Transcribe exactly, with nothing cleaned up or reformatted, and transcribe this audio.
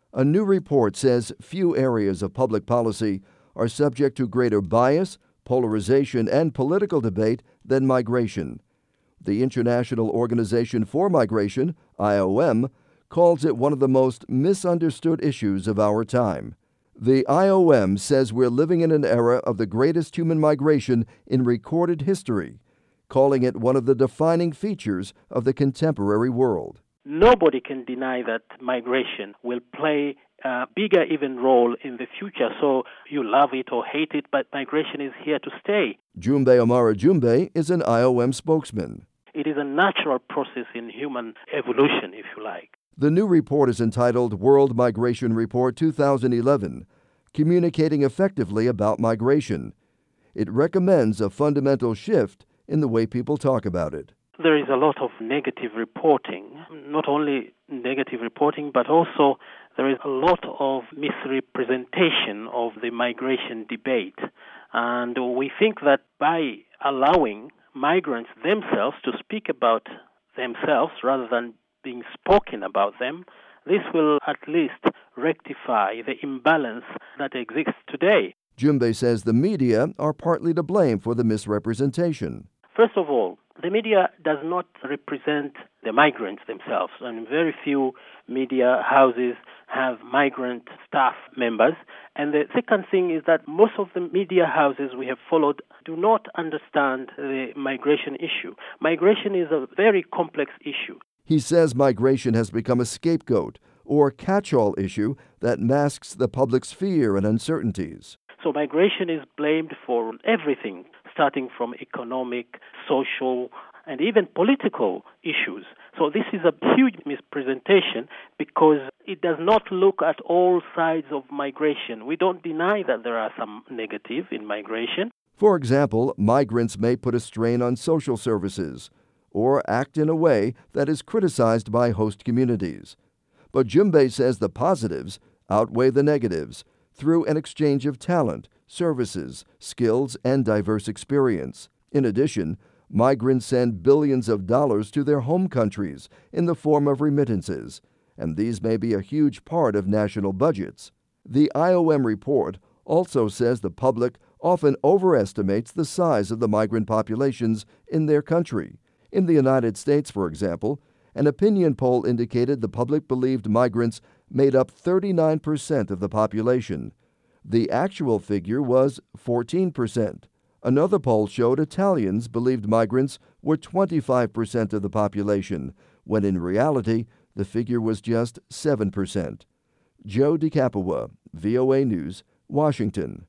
A new report says few areas of public policy are subject to greater bias, polarization, and political debate than migration. The International Organization for Migration, I O M, calls it one of the most misunderstood issues of our time. The I O M says we're living in an era of the greatest human migration in recorded history, calling it one of the defining features of the contemporary world. Nobody can deny that migration will play a bigger even role in the future. So you love it or hate it, but migration is here to stay. Jumbe Omara Jumbe is an I O M spokesman. It is a natural process in human evolution, if you like. The new report is entitled World Migration Report two thousand eleven, Communicating Effectively About Migration. It recommends a fundamental shift in the way people talk about it. There is a lot of negative reporting, not only negative reporting, but also there is a lot of misrepresentation of the migration debate. And we think that by allowing migrants themselves to speak about themselves rather than being spoken about them, this will at least rectify the imbalance that exists today. Jumbe says the media are partly to blame for the misrepresentation. First of all, the media does not represent the migrants themselves, and very few media houses have migrant staff members. And the second thing is that most of the media houses we have followed do not understand the migration issue. Migration is a very complex issue. He says migration has become a scapegoat or catch-all issue that masks the public's fear and uncertainties. So migration is blamed for everything, starting from economic, social, and even political issues. So this is a huge misrepresentation because it does not look at all sides of migration. We don't deny that there are some negative in migration. For example, migrants may put a strain on social services or act in a way that is criticized by host communities. But Jumbe says the positives outweigh the negatives through an exchange of talent, services, skills, and diverse experience. In addition, migrants send billions of dollars to their home countries in the form of remittances, and these may be a huge part of national budgets. The I O M report also says the public often overestimates the size of the migrant populations in their country. In the United States, for example, an opinion poll indicated the public believed migrants made up thirty-nine percent of the population. The actual figure was fourteen percent. Another poll showed Italians believed migrants were twenty-five percent of the population, when in reality the figure was just seven percent. Joe DiCapua, V O A News, Washington.